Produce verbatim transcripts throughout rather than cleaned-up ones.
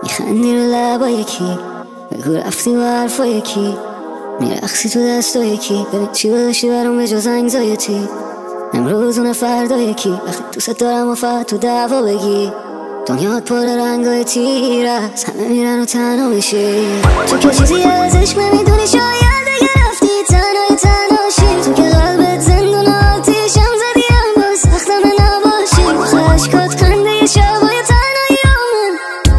میخندی رو لبا یکی، بگو رفتی و حرفا یکی، میرقصی تو دستا یکی. ببین چی گذاشتی برام به جز انگزایتی، امروز اون فردا یکی. وقتی دوست دارم و فقط تو دعوا بگی، دنیات پر رنگای تیر است، همه میرن و تنها میشی. تو که چیزی از عشق نمیدونی، شاید دیگه رفتی تنهای تنهاشی. تو که قلبت زندون آتیشم زدی، هم باز سختم نباشی. آخه عشقات خنده شبای تنهایی آمن.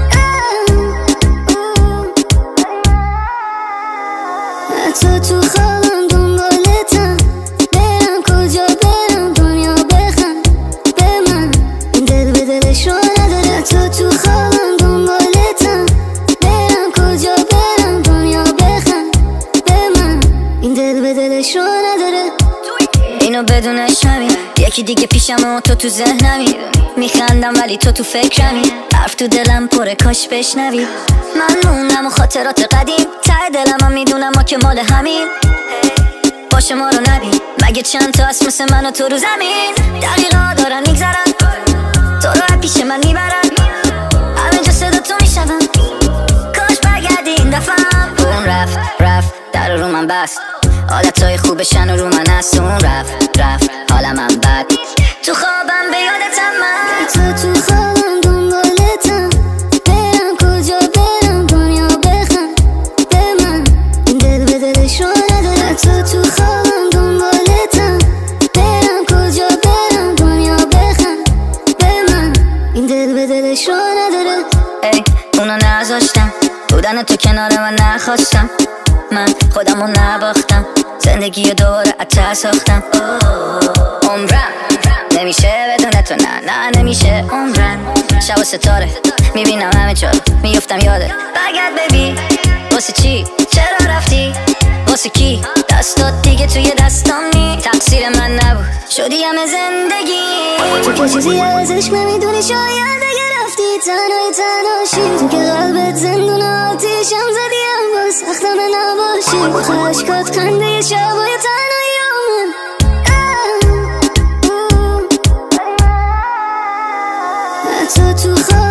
حتی تو خوابم دنبالتم، برم کجا برم دنیا بخند به من، این دل به دلش رو نداره. حتی تو خوابم دنبالتم، برم کجا برم دنیا بخند به من، این دل به دلش رو نداره. اینو بدونش همین، یکی دیگه پیشم و تو تو ذهنمی. میخندم ولی تو تو فکرمی، حرف تو دلم پره کاش بشنوی. من موندم و خاطرات قدیم، ته دلم هم میدونم ما که مال همین. باشه ما رو نبین، مگه چند تا هست مثل من و تو رو زمین. دقیقا دارن میگذرن، تو رو از پیش من میبرن، همه جا صدا تو میشنم. کاش برگردی این دفعه. اون رفت رفت در رو من بست، حالتهای خوبشن و رو من هست. اون رفت رفت حالم هم بد، تو خوابم به یادتم من. تو تو خوابم دنبالتم، برم کجا برم دنیا بخند به من، این دل به دلش رو نداره. تو تو خوابم دنبالتم، برم کجا برم دنیا بخند به من، این دل به دلش رو نداره. ای اونو نذاشتم، بودن تو کنار من نخواستم، من خودم رو نباختم، زندگی رو دوباره عطا ساختم. عمرم نمیشه بدون تو، نه نه نمیشه عمرم. شب و ستاره میبینم همه جا، میفتم یاده. برگرد ببین واسه چی، چرا رفتی، واسه کی، دستات دیگه توی دستام نی. تقصیر من نبود، شدی همه زندگی. تو که چیزی از عشق نمیدونی، شاید دیگه رفتی تنهای تنهاشی. تو که قلبت زندون آتیشم زدی، هم باز سختم نباشی. آخه عشقات خنده شبای تنهایی آمن. حتی تو خواب